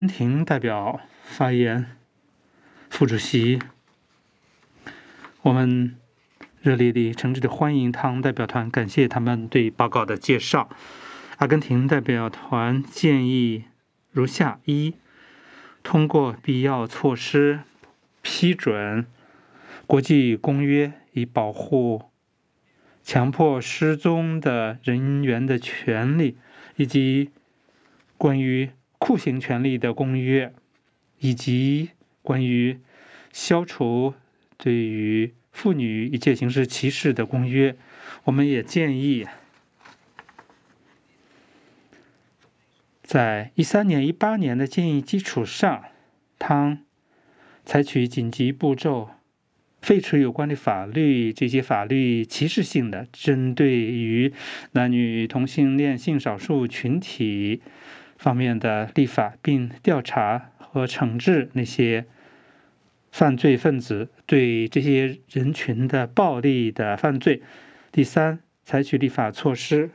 庭代表发言，副主席，我们热烈地、诚挚地欢迎唐代表团，感谢他们对报告的介绍。阿根廷代表团建议如下：一、通过必要措施批准国际公约，以保护强迫失踪的人员的权利，以及关于酷刑权利的公约，以及关于消除对于妇女一切形式歧视的公约。我们也建议在13年、18年的建议基础上，采取紧急步骤，废除有关的法律，这些法律歧视性的，针对于男女同性恋性少数群体方面的立法，并调查和惩治那些犯罪分子对这些人群的暴力的犯罪。第三，采取立法措施